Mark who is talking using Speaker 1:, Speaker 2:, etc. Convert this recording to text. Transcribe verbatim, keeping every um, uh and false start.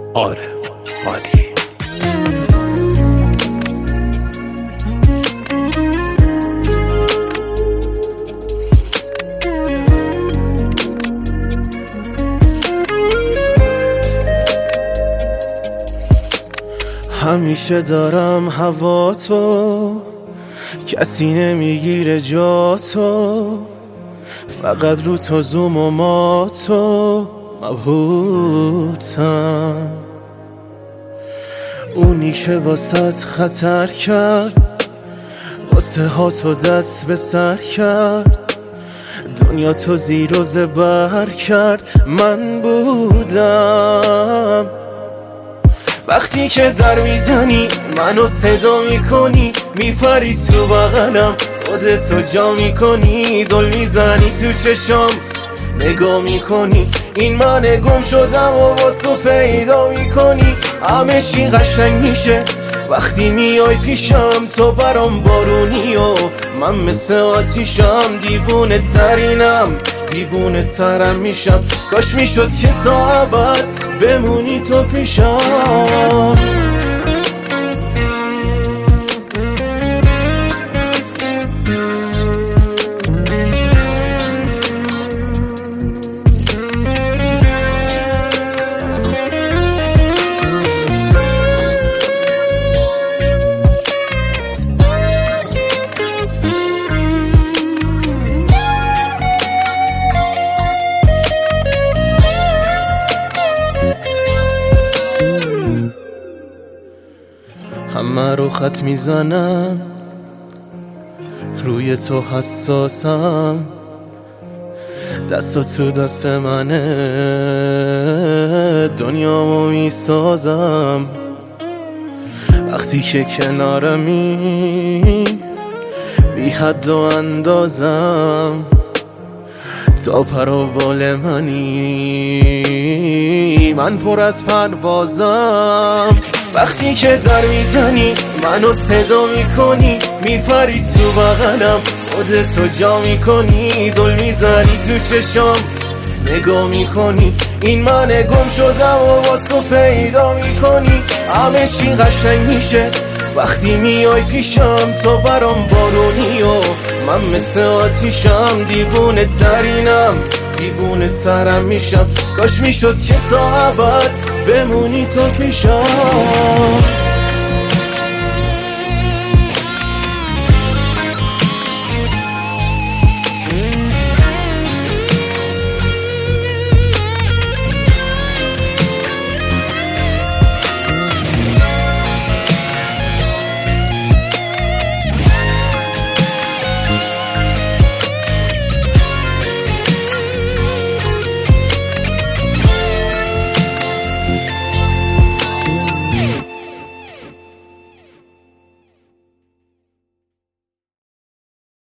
Speaker 1: عارف خالی.
Speaker 2: همیشه دارم هوا تو، کسی نمیگیره جا تو، فقط رو تو زوم و ما تو مبهوتم. اونی که واسط خطر کرد، واسه ها تو دست به سر کرد، دنیا تو زیر و زبر کرد، من بودم. وقتی که در میزنی منو صدا میکنی، میپری تو بغلم خودتو جا میکنی، زل میزنی تو چشام نگاه میکنی، این من گم شدم و واسو پیدا میکنی. همه چی قشنگ میشه وقتی میای پیشم، تو برام بارونی و من مثل آتیشم، دیوونه ترینم دیوونه ترم میشم، کاش میشد که تا ابد بمونی تو پیشم. همه رو خط میزنم، روی تو حساسم، دستا تو دست منه، دنیامو میسازم. وقتی که کنارمی بی حد و اندازم، تا پروبال منی من پر از پروازم. وقتی که در میزنی منو صدا میکنی، میپری تو بغلم خودتو جا میکنی، زل میزنی تو چشام نگاه میکنی، این من گم شدم و واسو پیدا میکنی. همه چی قشنگ میشه وقتی میای پیشم، تو برام بارونی و من مثل آتیشم، دیوونه ترینم دیوونه ترم میشم، کاش میشد که تا ابد بمونی تو پیشم.